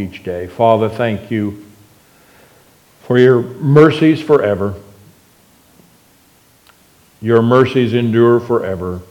each day. Father, thank you for your mercies forever. Your mercies endure forever.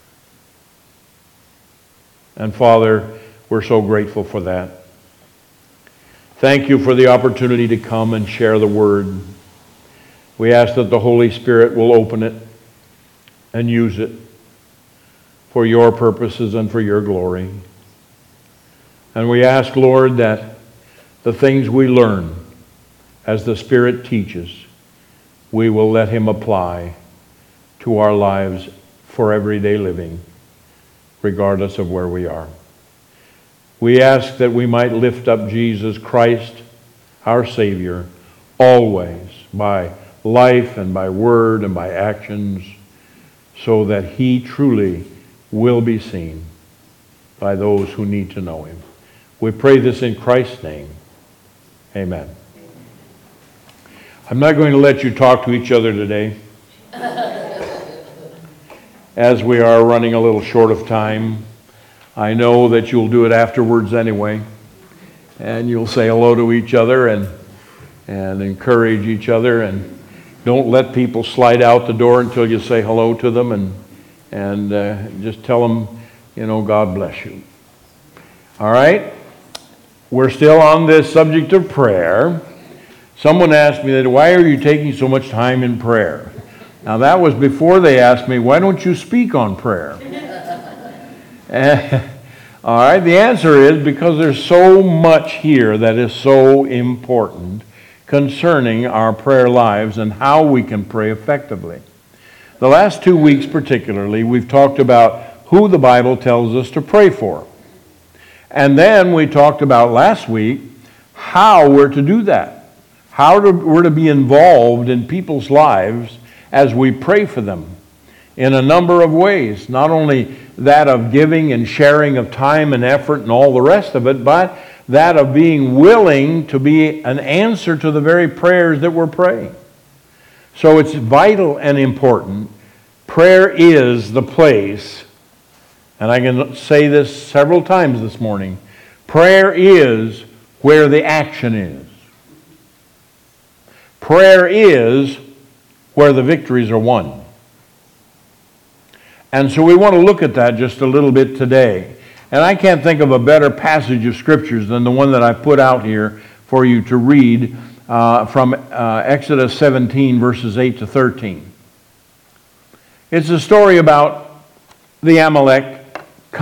And Father, we're so grateful for that. Thank you for the opportunity to come and share the Word. We ask that the Holy Spirit will open it and use it for your purposes and for your glory. And we ask, Lord, that the things we learn as the Spirit teaches, we will let Him apply to our lives for everyday living, regardless of where we are. We ask that we might lift up Jesus Christ, our Savior, always by life and by word and by actions, so that He truly will be seen by those who need to know Him. We pray this in Christ's name. Amen. I'm not going to let you talk to each other today, as we are running a little short of time. I know that you'll do it afterwards anyway, and you'll say hello to each other and encourage each other, and don't let people slide out the door until you say hello to them, and just tell them, God bless you. All right? We're still on this subject of prayer. Someone asked me that, why are you taking so much time in prayer? Now that was before they asked me, why don't you speak on prayer? All right, the answer is because there's so much here that is so important concerning our prayer lives and how we can pray effectively. The last 2 weeks particularly, we've talked about who the Bible tells us to pray for. And then we talked about last week how we're to do that. We're to be involved in people's lives as we pray for them in a number of ways. Not only that of giving and sharing of time and effort and all the rest of it, but that of being willing to be an answer to the very prayers that we're praying. So it's vital and important. Prayer is the place, and I can say this several times this morning, prayer is where the action is. Prayer is where the victories are won. And so we want to look at that just a little bit today. And I can't think of a better passage of Scriptures than the one that I put out here for you to read from Exodus 17, verses 8 to 13. It's a story about the Amalekites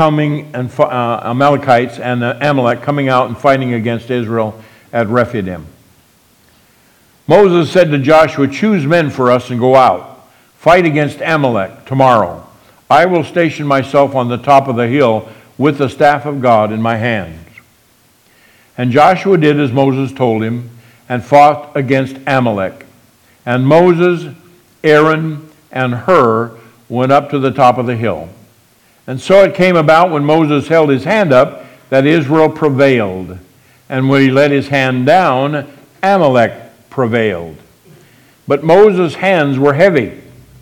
and Amalek coming out and fighting against Israel at Rephidim. Moses said to Joshua, choose men for us and go out. Fight against Amalek tomorrow. I will station myself on the top of the hill with the staff of God in my hands. And Joshua did as Moses told him and fought against Amalek. And Moses, Aaron, and Hur went up to the top of the hill. And so it came about when Moses held his hand up that Israel prevailed. And when he let his hand down, Amalek prevailed. But Moses' hands were heavy.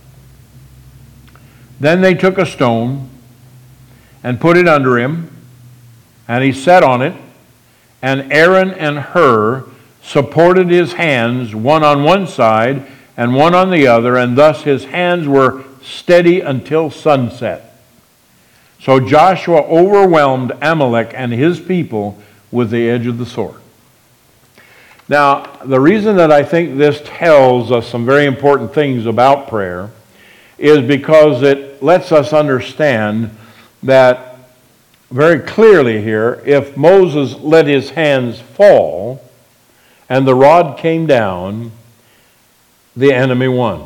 Then they took a stone and put it under him, and he sat on it, and Aaron and Hur supported his hands, one on one side and one on the other, and thus his hands were steady until sunset. So Joshua overwhelmed Amalek and his people with the edge of the sword. Now, the reason that I think this tells us some very important things about prayer is because it lets us understand that very clearly here, if Moses let his hands fall and the rod came down, the enemy won.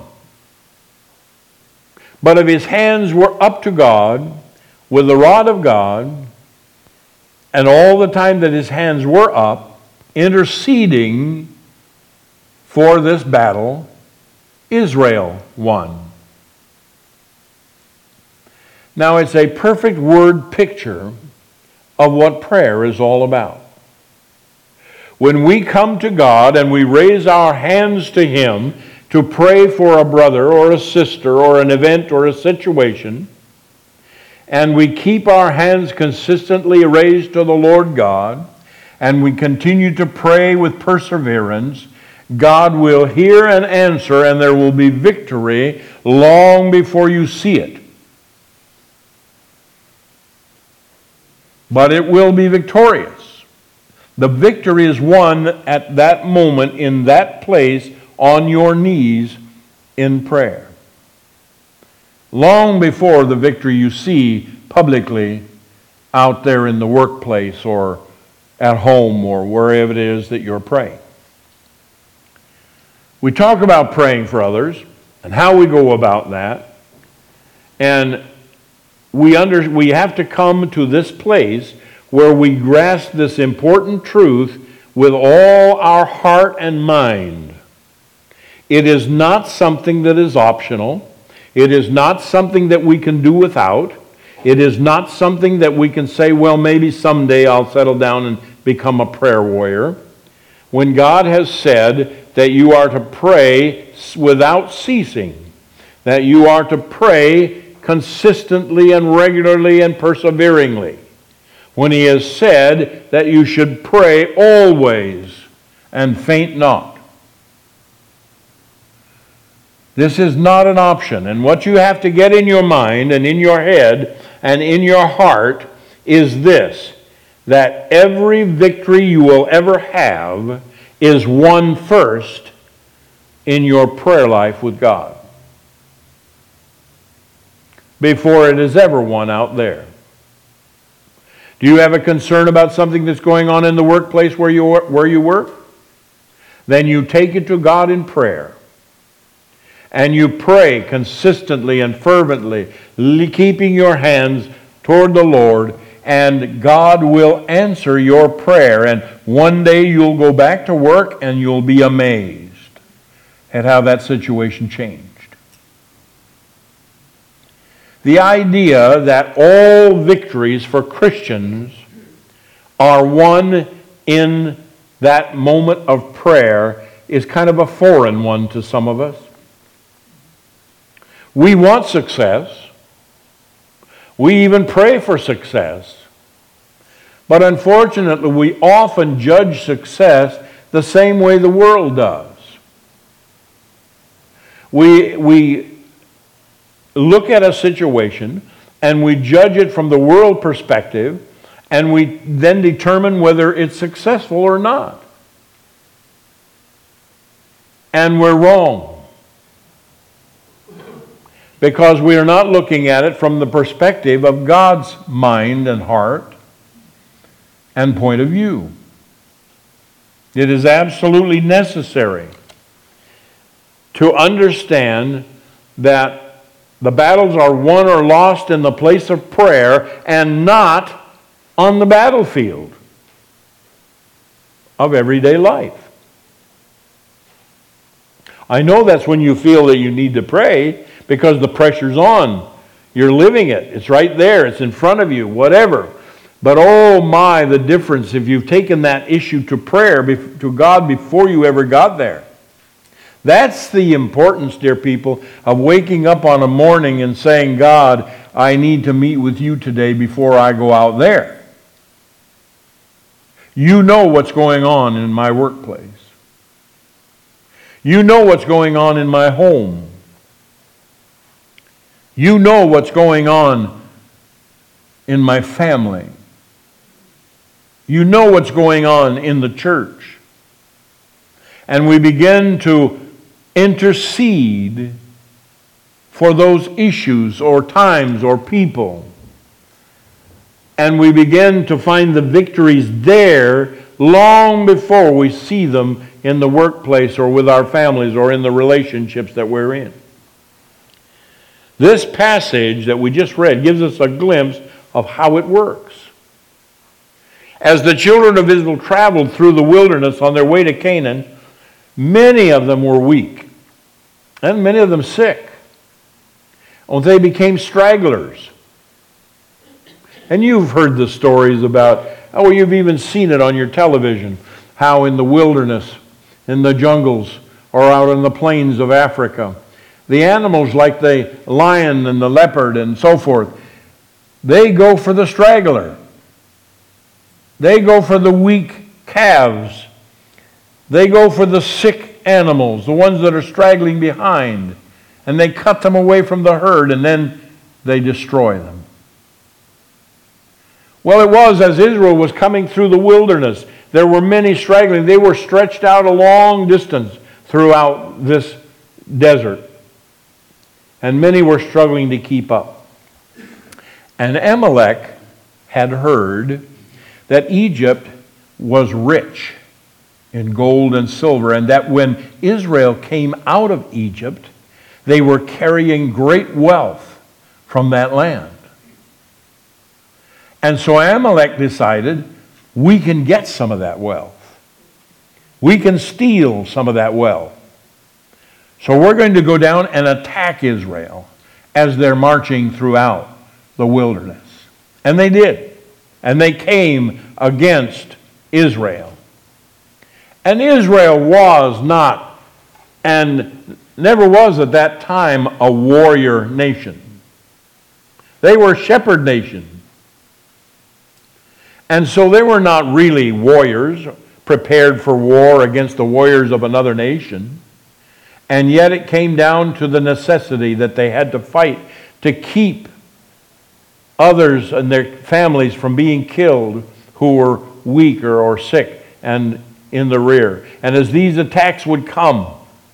But if his hands were up to God, with the rod of God, and all the time that his hands were up, interceding for this battle, Israel won. Now, it's a perfect word picture of what prayer is all about. When we come to God and we raise our hands to Him to pray for a brother or a sister or an event or a situation, and we keep our hands consistently raised to the Lord God, and we continue to pray with perseverance, God will hear and answer, and there will be victory long before you see it. But it will be victorious. The victory is won at that moment, in that place, on your knees in prayer. Long before the victory you see publicly out there in the workplace or at home or wherever it is that you're praying. We talk about praying for others and how we go about that. And we have to come to this place where we grasp this important truth with all our heart and mind. It is not something that is optional. It is not something that we can do without. It is not something that we can say, well, maybe someday I'll settle down and become a prayer warrior. When God has said that you are to pray without ceasing, that you are to pray consistently and regularly and perseveringly, when He has said that you should pray always and faint not. This is not an option. And what you have to get in your mind and in your head and in your heart is this, that every victory you will ever have is won first in your prayer life with God, before it is ever won out there. Do you have a concern about something that's going on in the workplace where you work? Then you take it to God in prayer. And you pray consistently and fervently, keeping your hands toward the Lord, and God will answer your prayer. And one day you'll go back to work and you'll be amazed at how that situation changed. The idea that all victories for Christians are won in that moment of prayer is kind of a foreign one to some of us. We want success. We even pray for success. But unfortunately, we often judge success the same way the world does. We look at a situation and we judge it from the world perspective, and we then determine whether it's successful or not. And we're wrong. Because we are not looking at it from the perspective of God's mind and heart and point of view. It is absolutely necessary to understand that the battles are won or lost in the place of prayer and not on the battlefield of everyday life. I know that's when you feel that you need to pray, because the pressure's on. You're living it. It's right there. It's in front of you, whatever. But oh my, the difference if you've taken that issue to prayer, to God, before you ever got there. That's the importance, dear people, of waking up on a morning and saying, God, I need to meet with you today before I go out there. You know what's going on in my workplace. You know what's going on in my home. You know what's going on in my family. You know what's going on in the church. And we begin to intercede for those issues or times or people. And we begin to find the victories there long before we see them in the workplace or with our families or in the relationships that we're in. This passage that we just read gives us a glimpse of how it works. As the children of Israel traveled through the wilderness on their way to Canaan, many of them were weak, and many of them sick. And they became stragglers. And you've heard the stories about, you've even seen it on your television, how in the wilderness, in the jungles, or out in the plains of Africa, the animals like the lion and the leopard and so forth, they go for the straggler. They go for the weak calves. They go for the sick animals, the ones that are straggling behind, and they cut them away from the herd, and then they destroy them. Well, it was as Israel was coming through the wilderness. There were many straggling. They were stretched out a long distance throughout this desert. And many were struggling to keep up. And Amalek had heard that Egypt was rich in gold and silver, and that when Israel came out of Egypt, they were carrying great wealth from that land. And so Amalek decided, we can get some of that wealth. We can steal some of that wealth. So we're going to go down and attack Israel as they're marching throughout the wilderness. And they did. And they came against Israel. And Israel was not, and never was at that time, a warrior nation. They were a shepherd nation. And so they were not really warriors, prepared for war against the warriors of another nation. And yet it came down to the necessity that they had to fight to keep others and their families from being killed who were weaker or sick and in the rear. And as these attacks would come,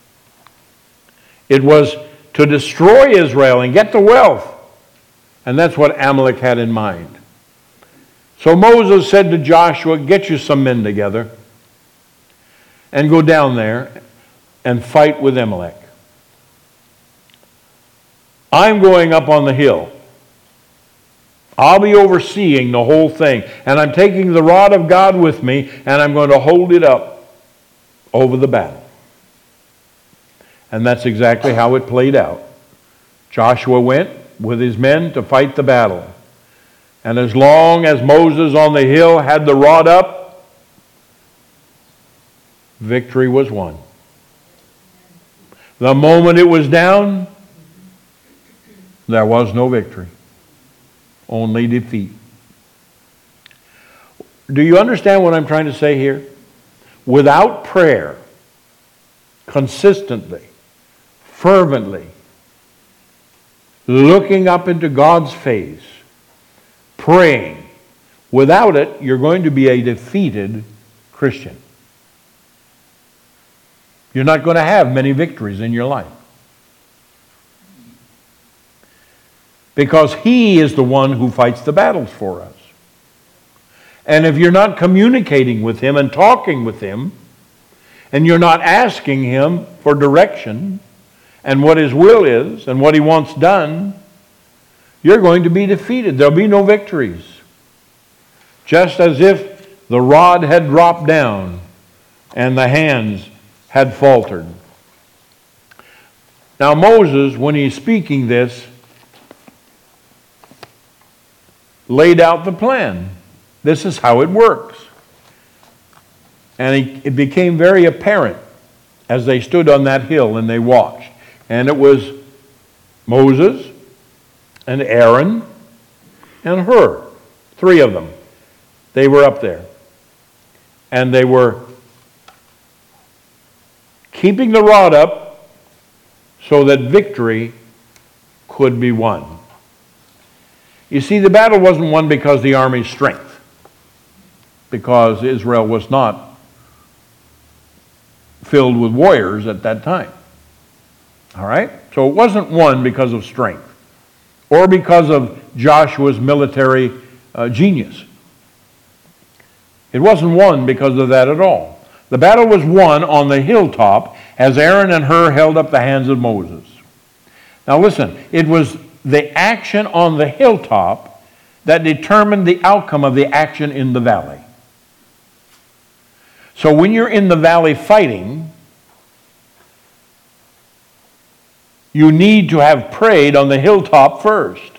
it was to destroy Israel and get the wealth. And that's what Amalek had in mind. So Moses said to Joshua, get you some men together and go down there and fight with Amalek. I'm going up on the hill. I'll be overseeing the whole thing. And I'm taking the rod of God with me, and I'm going to hold it up over the battle. And that's exactly how it played out. Joshua went with his men to fight the battle. And as long as Moses on the hill had the rod up, victory was won. The moment it was down, there was no victory. Only defeat. Do you understand what I'm trying to say here? Without prayer, consistently, fervently, looking up into God's face, praying, without it, you're going to be a defeated Christian. You're not going to have many victories in your life. Because He is the one who fights the battles for us. And if you're not communicating with Him and talking with Him, and you're not asking Him for direction and what His will is and what He wants done, you're going to be defeated. There'll be no victories. Just as if the rod had dropped down and the hands had faltered. Now Moses, when he's speaking this, laid out the plan. This is how it works. And it became very apparent as they stood on that hill and they watched. And it was Moses and Aaron and Hur, three of them. They were up there. And they were keeping the rod up so that victory could be won. You see, the battle wasn't won because of the army's strength, because Israel was not filled with warriors at that time. All right? So it wasn't won because of strength or because of Joshua's military genius. It wasn't won because of that at all. The battle was won on the hilltop as Aaron and Hur held up the hands of Moses. Now listen, it was the action on the hilltop that determined the outcome of the action in the valley. So when you're in the valley fighting, you need to have prayed on the hilltop first.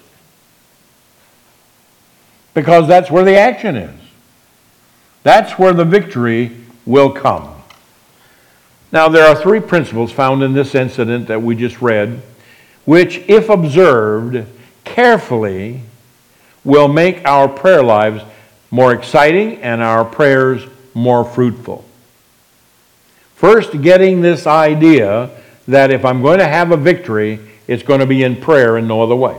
Because that's where the action is. That's where the victory will come. Now there are three principles found in this incident that we just read, which, if observed carefully, will make our prayer lives more exciting and our prayers more fruitful. First, getting this idea that if I'm going to have a victory, it's going to be in prayer and no other way.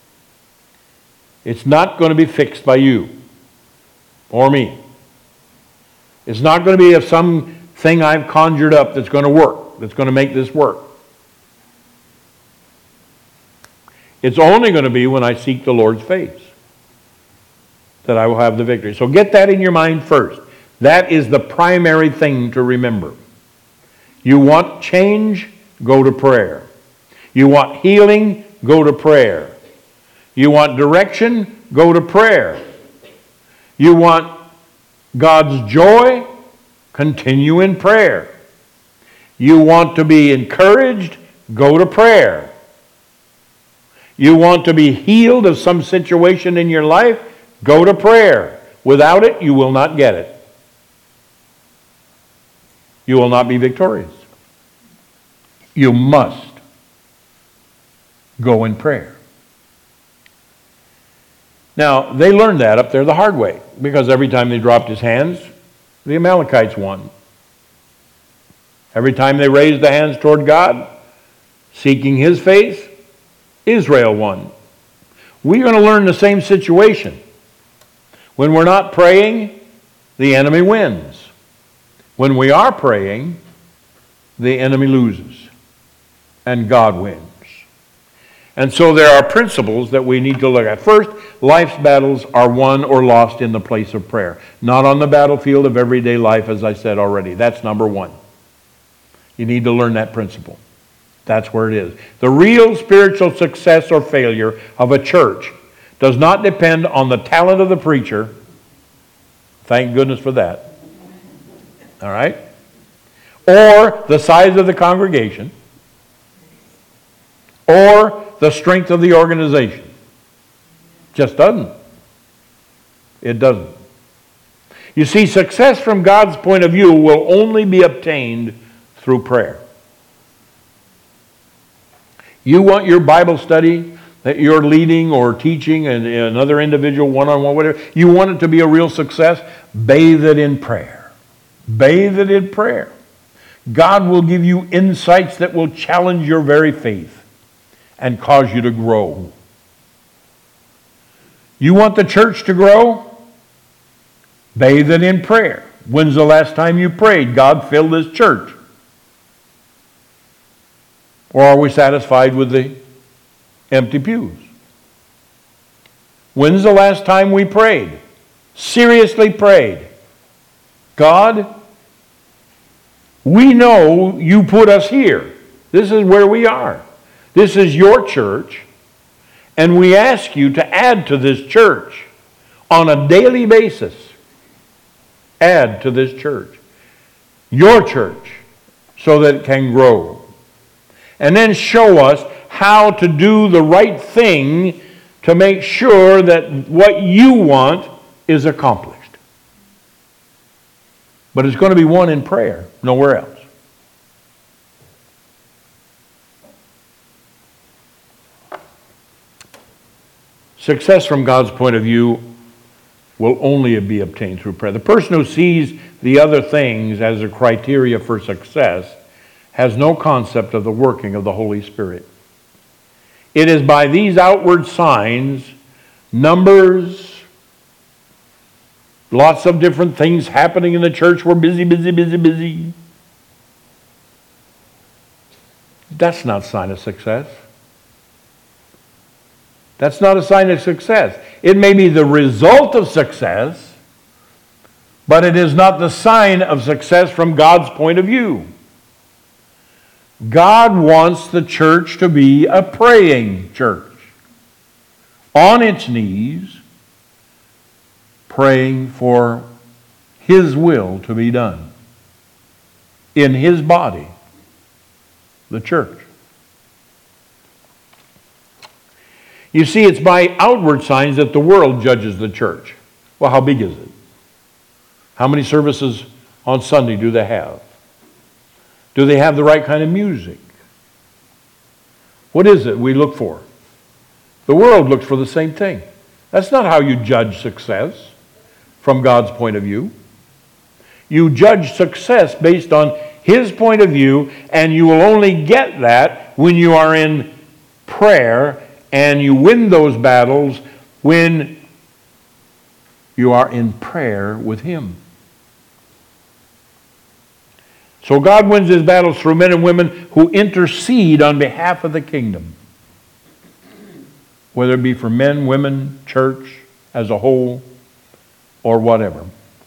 It's not going to be fixed by you or me. It's not going to be of something I've conjured up that's going to work, that's going to make this work. It's only going to be when I seek the Lord's face that I will have the victory. So get that in your mind first. That is the primary thing to remember. You want change? Go to prayer. You want healing? Go to prayer. You want direction? Go to prayer. You want God's joy? Continue in prayer. You want to be encouraged? Go to prayer. You want to be healed of some situation in your life? Go to prayer. Without it, you will not get it. You will not be victorious. You must go in prayer. Now, they learned that up there the hard way, because every time they dropped his hands, the Amalekites won. Every time they raised the hands toward God, seeking his face, Israel won. We're going to learn the same situation. When we're not praying, the enemy wins. When we are praying, the enemy loses, and God wins. And so there are principles that we need to look at. First, life's battles are won or lost in the place of prayer, not on the battlefield of everyday life, as I said already. That's number one. You need to learn that principle. That's where it is. The real spiritual success or failure of a church does not depend on the talent of the preacher. Thank goodness for that. All right? Or the size of the congregation, or the strength of the organization. Just doesn't. It doesn't. You see, success from God's point of view will only be obtained through prayer. You want your Bible study that you're leading or teaching and another individual one-on-one, whatever, you want it to be a real success, bathe it in prayer. Bathe it in prayer. God will give you insights that will challenge your very faith and cause you to grow. You want the church to grow? Bathe it in prayer. When's the last time you prayed, God, fill this church? Or are we satisfied with the empty pews? When's the last time we prayed? Seriously prayed. God, we know you put us here. This is where we are. This is your church, and we ask you to add to this church on a daily basis. Add to this church. Your church, so that it can grow. And then show us how to do the right thing to make sure that what you want is accomplished. But it's going to be won in prayer, nowhere else. Success from God's point of view will only be obtained through prayer. The person who sees the other things as a criteria for success has no concept of the working of the Holy Spirit. It is by these outward signs, numbers, lots of different things happening in the church. We're busy, busy, busy, busy. That's not a sign of success. That's not a sign of success. It may be the result of success, but it is not the sign of success from God's point of view. God wants the church to be a praying church, on its knees, praying for His will to be done in His body, the church. You see, it's by outward signs that the world judges the church. Well, how big is it? How many services on Sunday do they have? Do they have the right kind of music? What is it we look for? The world looks for the same thing. That's not how you judge success from God's point of view. You judge success based on His point of view, and you will only get that when you are in prayer, and you win those battles when you are in prayer with Him. So God wins His battles through men and women who intercede on behalf of the kingdom. Whether it be for men, women, church as a whole, or whatever.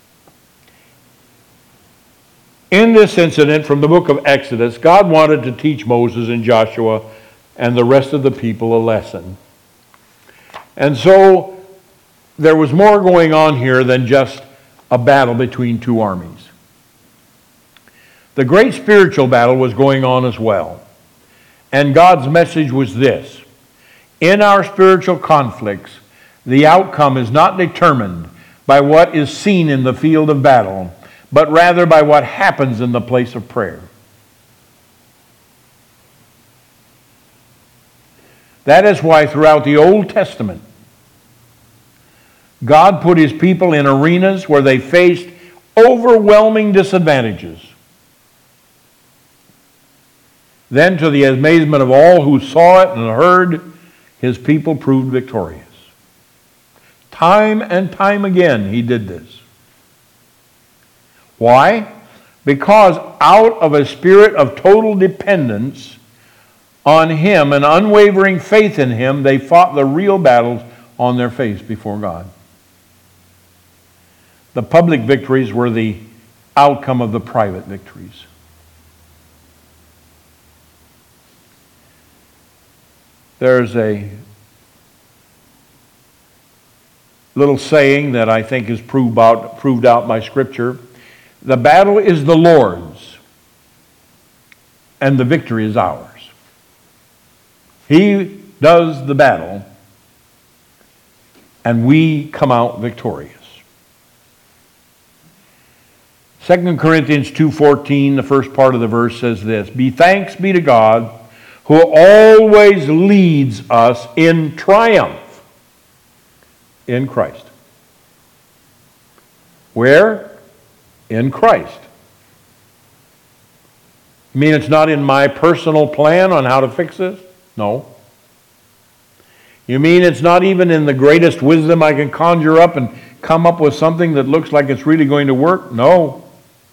In this incident from the book of Exodus, God wanted to teach Moses and Joshua and the rest of the people a lesson. And so there was more going on here than just a battle between two armies. The great spiritual battle was going on as well. And God's message was this: in our spiritual conflicts, the outcome is not determined by what is seen in the field of battle, but rather by what happens in the place of prayer. That is why throughout the Old Testament, God put His people in arenas where they faced overwhelming disadvantages. Then, to the amazement of all who saw it and heard, His people proved victorious. Time and time again, He did this. Why? Because out of a spirit of total dependence on Him and unwavering faith in Him, they fought the real battles on their face before God. The public victories were the outcome of the private victories. There's a little saying that I think is proved out by Scripture. The battle is the Lord's, and the victory is ours. He does the battle, and we come out victorious. 2 Corinthians 2:14, the first part of the verse says this: "Be thanks be to God, who always leads us in triumph in Christ." Where? In Christ. You mean it's not in my personal plan on how to fix this? No. You mean it's not even in the greatest wisdom I can conjure up and come up with something that looks like it's really going to work? No.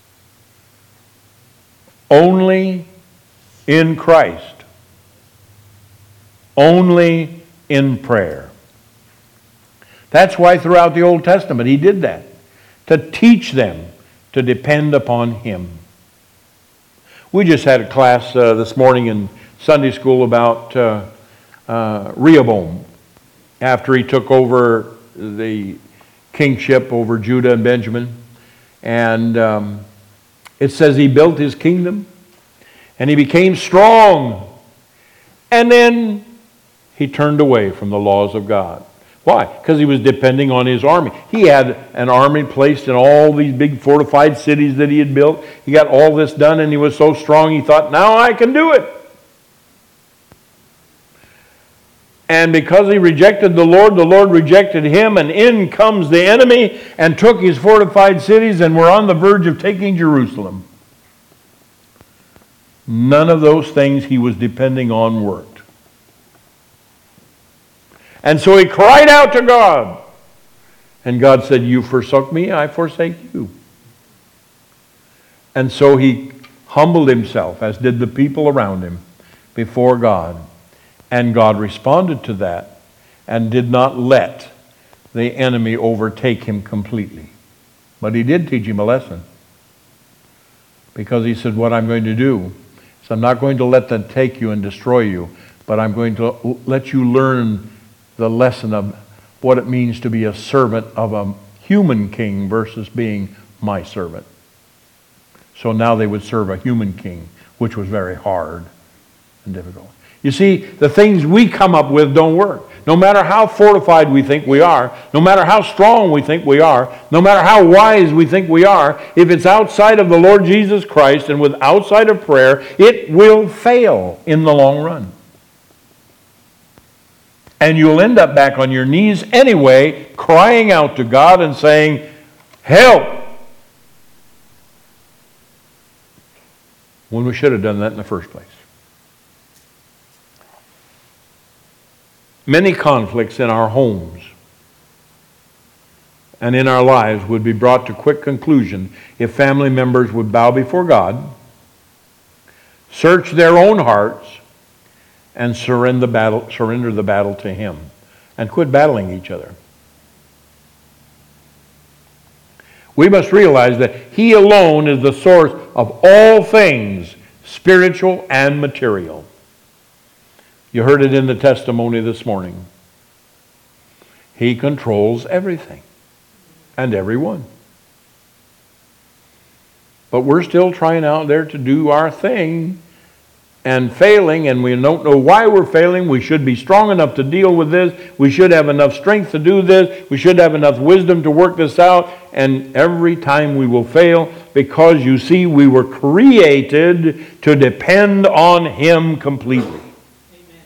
Only in Christ. Only in prayer. That's why throughout the Old Testament He did that, to teach them to depend upon Him. We just had a class this morning in Sunday school about Rehoboam after he took over the kingship over Judah and Benjamin. And it says he built his kingdom and he became strong. And then he turned away from the laws of God. Why? Because he was depending on his army. He had an army placed in all these big fortified cities that he had built. He got all this done and he was so strong he thought, now I can do it. And because he rejected the Lord rejected him, and in comes the enemy and took his fortified cities, and we're on the verge of taking Jerusalem. None of those things he was depending on worked. And so he cried out to God. And God said, you forsook me, I forsake you. And so he humbled himself, as did the people around him, before God. And God responded to that and did not let the enemy overtake him completely. But he did teach him a lesson. Because he said, what I'm going to do is I'm not going to let them take you and destroy you, but I'm going to let you learn the lesson of what it means to be a servant of a human king versus being my servant. So now they would serve a human king, which was very hard and difficult. You see, the things we come up with don't work. No matter how fortified we think we are, no matter how strong we think we are, no matter how wise we think we are, if it's outside of the Lord Jesus Christ and with outside of prayer, it will fail in the long run. And you'll end up back on your knees anyway, crying out to God and saying, help! when we should have done that in the first place. Many conflicts in our homes and in our lives would be brought to quick conclusion if family members would bow before God, search their own hearts, and surrender the battle to Him, and quit battling each other. We must realize that He alone is the source of all things, spiritual and material. You heard it in the testimony this morning. He controls everything and everyone. But we're still trying out there to do our thing and failing, and we don't know why we're failing. We should be strong enough to deal with this. We should have enough strength to do this. We should have enough wisdom to work this out. And every time we will fail, because you see, we were created to depend on Him completely. Amen.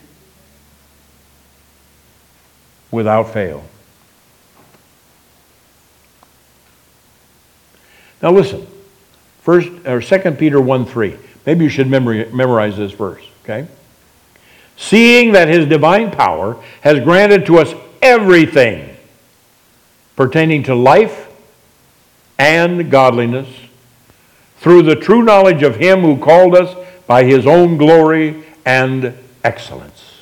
Without fail. Now listen, 2 Peter 1:3. Maybe you should memorize this verse, okay? Seeing that His divine power has granted to us everything pertaining to life and godliness through the true knowledge of Him who called us by His own glory and excellence.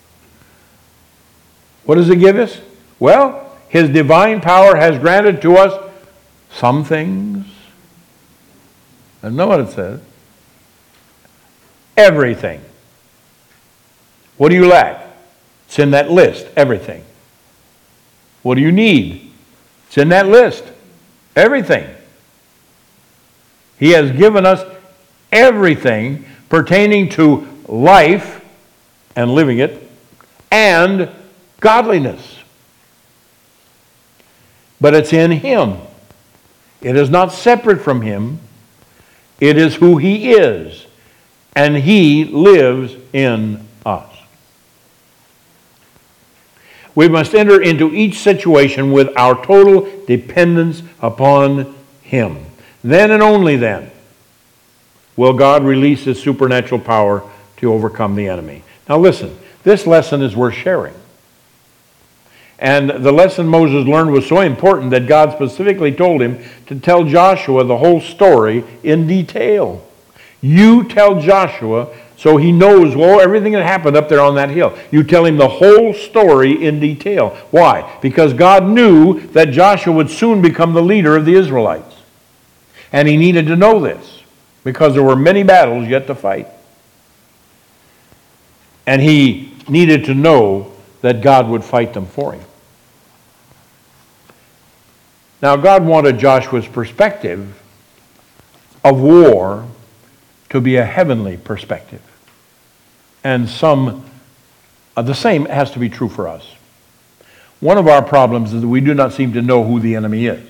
What does it give us? Well, His divine power has granted to us some things. I know what it says. Everything. What do you lack? It's in that list. Everything. What do you need? It's in that list. Everything. He has given us everything pertaining to life and living it and godliness. But it's in Him. It is not separate from Him. It is who He is. And He lives in us. We must enter into each situation with our total dependence upon Him. Then and only then will God release His supernatural power to overcome the enemy. Now listen, this lesson is worth sharing. And the lesson Moses learned was so important that God specifically told him to tell Joshua the whole story in detail. You tell Joshua so he knows, everything that happened up there on that hill. You tell him the whole story in detail. Why? Because God knew that Joshua would soon become the leader of the Israelites. And he needed to know this because there were many battles yet to fight. And he needed to know that God would fight them for him. Now, God wanted Joshua's perspective of war to be a heavenly perspective. And the same has to be true for us. One of our problems is that we do not seem to know who the enemy is.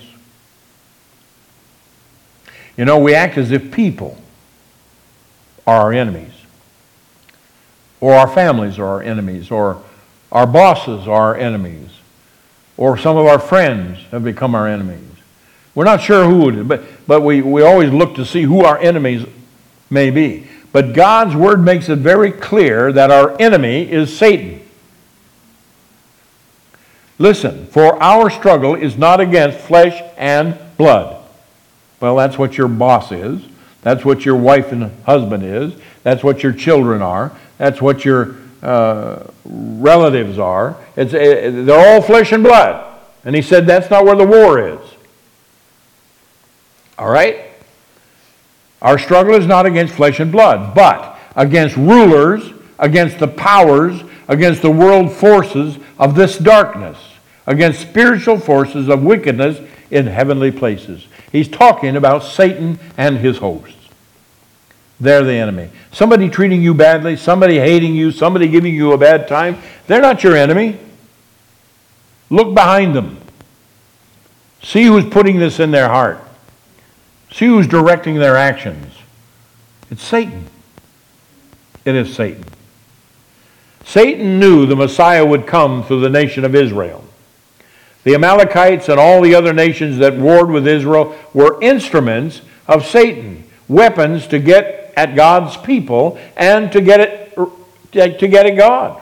You know, we act as if people are our enemies, or our families are our enemies, or our bosses are our enemies, or some of our friends have become our enemies. We're not sure who it is, but we always look to see who our enemies may be. But God's Word makes it very clear that our enemy is Satan. Listen, for our struggle is not against flesh and blood. Well, that's what your boss is. That's what your wife and husband is. That's what your children are. That's what your relatives are. They're all flesh and blood. And he said that's not where the war is. All right? Our struggle is not against flesh and blood, but against rulers, against the powers, against the world forces of this darkness, against spiritual forces of wickedness in heavenly places. He's talking about Satan and his hosts. They're the enemy. Somebody treating you badly, somebody hating you, somebody giving you a bad time, they're not your enemy. Look behind them. See who's putting this in their heart. See who's directing their actions. It's Satan. It is Satan. Satan knew the Messiah would come through the nation of Israel. The Amalekites and all the other nations that warred with Israel were instruments of Satan, weapons to get at God's people and to get at God.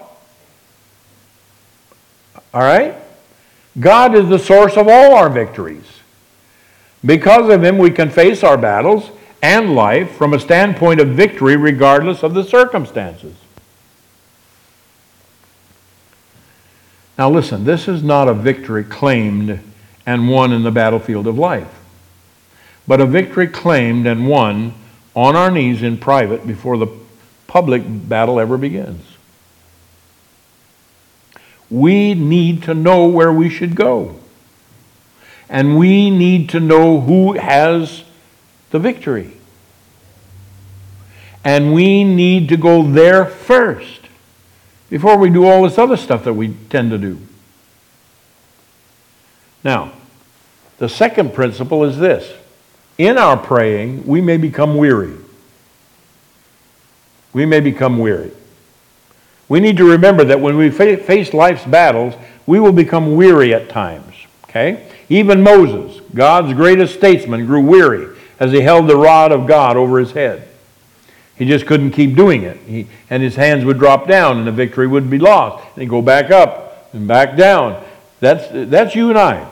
All right? God is the source of all our victories. Because of Him, we can face our battles and life from a standpoint of victory regardless of the circumstances. Now listen, this is not a victory claimed and won in the battlefield of life, but a victory claimed and won on our knees in private before the public battle ever begins. We need to know where we should go. And we need to know who has the victory. And we need to go there first before we do all this other stuff that we tend to do. Now, the second principle is this. In our praying, we may become weary. We may become weary. We need to remember that when we face life's battles, we will become weary at times. Okay? Even Moses, God's greatest statesman, grew weary as he held the rod of God over his head. He just couldn't keep doing it. And his hands would drop down and the victory would be lost. And he'd go back up and back down. That's you and I.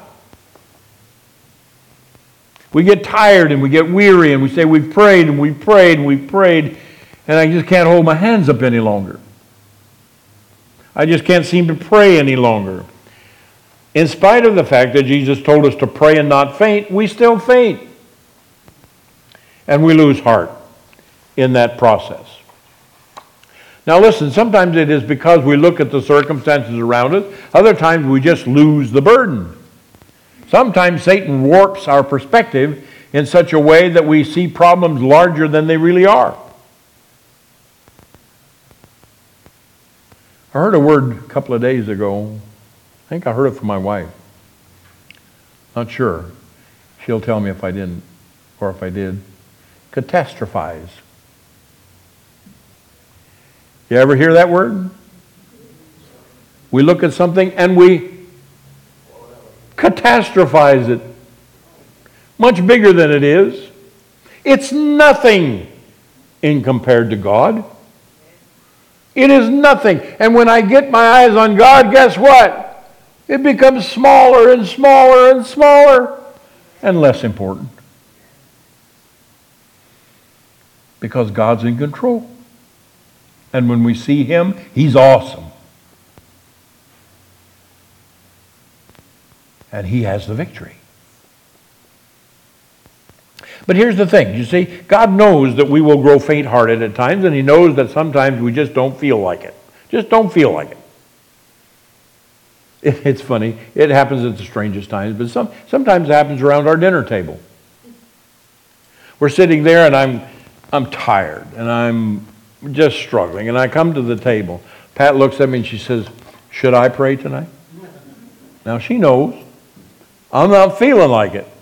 We get tired and we get weary and we say we've prayed and we've prayed and we've prayed and I just can't hold my hands up any longer. I just can't seem to pray any longer. In spite of the fact that Jesus told us to pray and not faint, we still faint. And we lose heart in that process. Now listen, sometimes it is because we look at the circumstances around us. Other times we just lose the burden. Sometimes Satan warps our perspective in such a way that we see problems larger than they really are. I heard a word a couple of days ago. I think I heard it from my wife. Not sure. She'll tell me if I didn't or if I did. Catastrophize. You ever hear that word? We look at something and we catastrophize it. Much bigger than it is. It's nothing in compared to God. It is nothing. And when I get my eyes on God, guess what? It becomes smaller and smaller and smaller and less important. Because God's in control. And when we see Him, He's awesome. And He has the victory. But here's the thing, you see, God knows that we will grow faint-hearted at times, and He knows that sometimes we just don't feel like it. Just don't feel like it. It's funny. It happens at the strangest times, but sometimes it happens around our dinner table. We're sitting there, and I'm tired, and I'm just struggling, and I come to the table. Pat looks at me, and she says, "Should I pray tonight?" Now, she knows. I'm not feeling like it.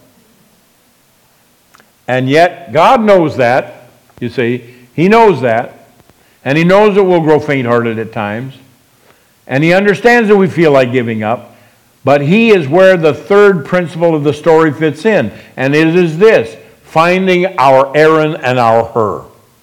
And yet, God knows that, you see. He knows that. And He knows that we'll grow faint-hearted at times. And He understands that we feel like giving up. But He is where the third principle of the story fits in. And it is this: finding our Aaron and our Hur.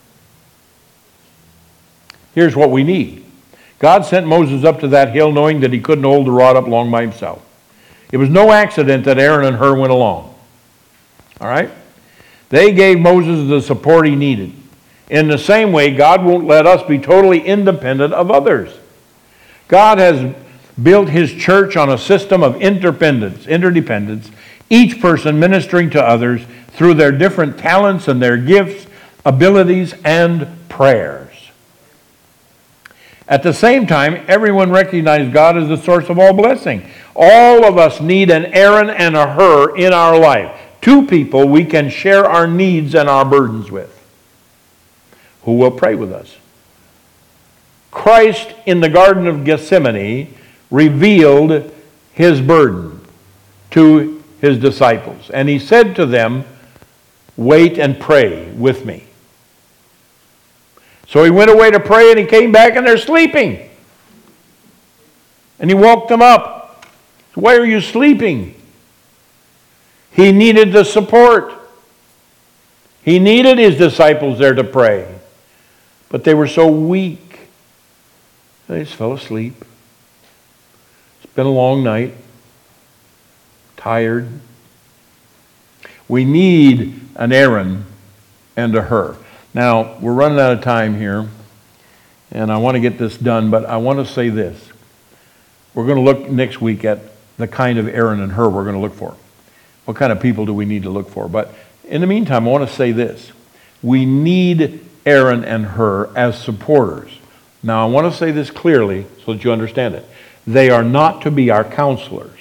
Here's what we need. God sent Moses up to that hill knowing that he couldn't hold the rod up long by himself. It was no accident that Aaron and Hur went along. All right? They gave Moses the support he needed. In the same way, God won't let us be totally independent of others. God has built His church on a system of interdependence, each person ministering to others through their different talents and their gifts, abilities, and prayers. At the same time, everyone recognizes God as the source of all blessing. All of us need an Aaron and a Hur in our life. Two people we can share our needs and our burdens with, who will pray with us. Christ in the Garden of Gethsemane revealed His burden to His disciples. And He said to them, "Wait and pray with me." So He went away to pray and He came back and they're sleeping. And He woke them up. "Why are you sleeping?" He needed the support. He needed his disciples there to pray. But they were so weak. They just fell asleep. It's been a long night. Tired. We need an Aaron and a Hur. Now, we're running out of time here, and I want to get this done, but I want to say this. We're going to look next week at the kind of Aaron and Hur we're going to look for. What kind of people do we need to look for? But in the meantime, I want to say this. We need Aaron and Hur as supporters. Now, I want to say this clearly so that you understand it. They are not to be our counselors.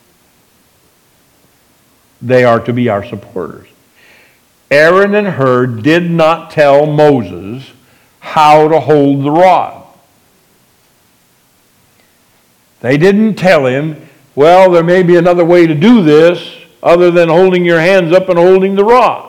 They are to be our supporters. Aaron and Hur did not tell Moses how to hold the rod. They didn't tell him, well, there may be another way to do this other than holding your hands up and holding the rod.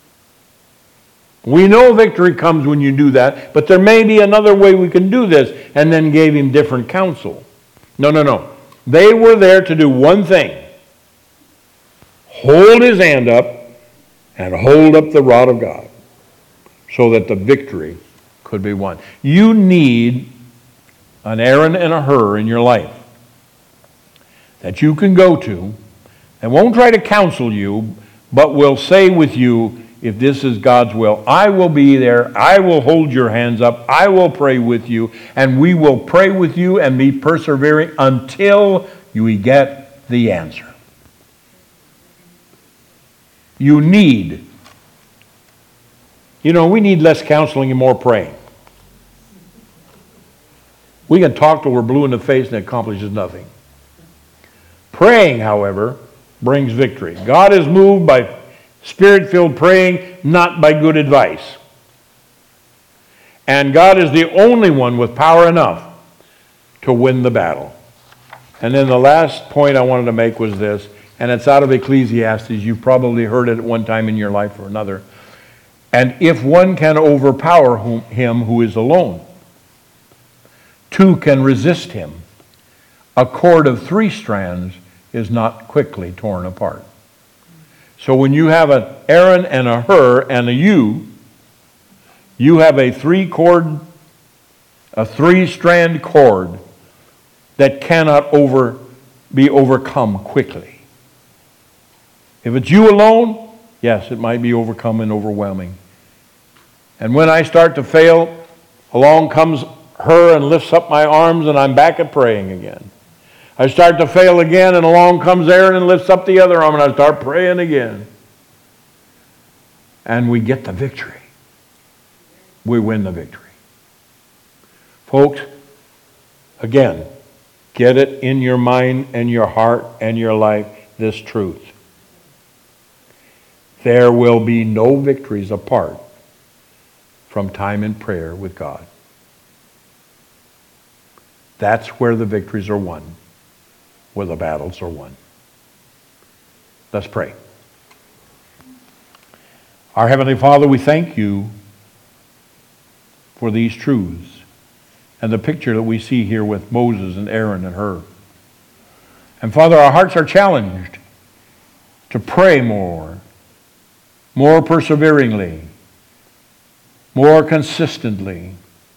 We know victory comes when you do that, but there may be another way we can do this, and then gave him different counsel. No. They were there to do one thing. Hold his hand up and hold up the rod of God so that the victory could be won. You need an Aaron and a Hur in your life that you can go to and won't try to counsel you, but will say with you, if this is God's will, I will be there, I will hold your hands up, I will pray with you, and we will pray with you and be persevering until you get the answer. We need less counseling and more praying. We can talk till we're blue in the face and it accomplishes nothing. Praying, however, brings victory. God is moved by Spirit-filled praying, not by good advice. And God is the only one with power enough to win the battle. And then the last point I wanted to make was this, and it's out of Ecclesiastes. You've probably heard it at one time in your life or another. And if one can overpower him who is alone, two can resist him. A cord of 3 strands is not quickly torn apart. So when you have an Aaron and a Hur and a you have a 3-strand cord that cannot be overcome quickly. If it's you alone, yes, it might be overcome and overwhelming. And when I start to fail, along comes Hur and lifts up my arms, and I'm back at praying again. I start to fail again, and along comes Aaron and lifts up the other arm, and I start praying again. And we get the victory. We win the victory. Folks, again, get it in your mind and your heart and your life, this truth. There will be no victories apart from time in prayer with God. That's where the victories are won, where the battles are won. Let's pray. Our Heavenly Father, we thank you for these truths and the picture that we see here with Moses and Aaron and Hur. And Father, our hearts are challenged to pray more perseveringly, more consistently.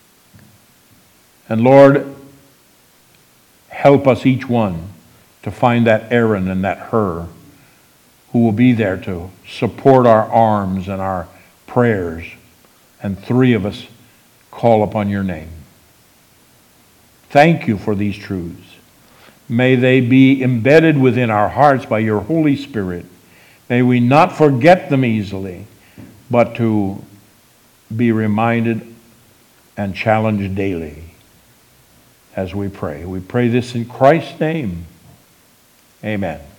And Lord, help us each one to find that Aaron and that Hur who will be there to support our arms and our prayers, and 3 of us call upon your name. Thank you for these truths. May they be embedded within our hearts by your Holy Spirit. May we not forget them easily, but to be reminded and challenged daily as we pray. We pray this in Christ's name. Amen.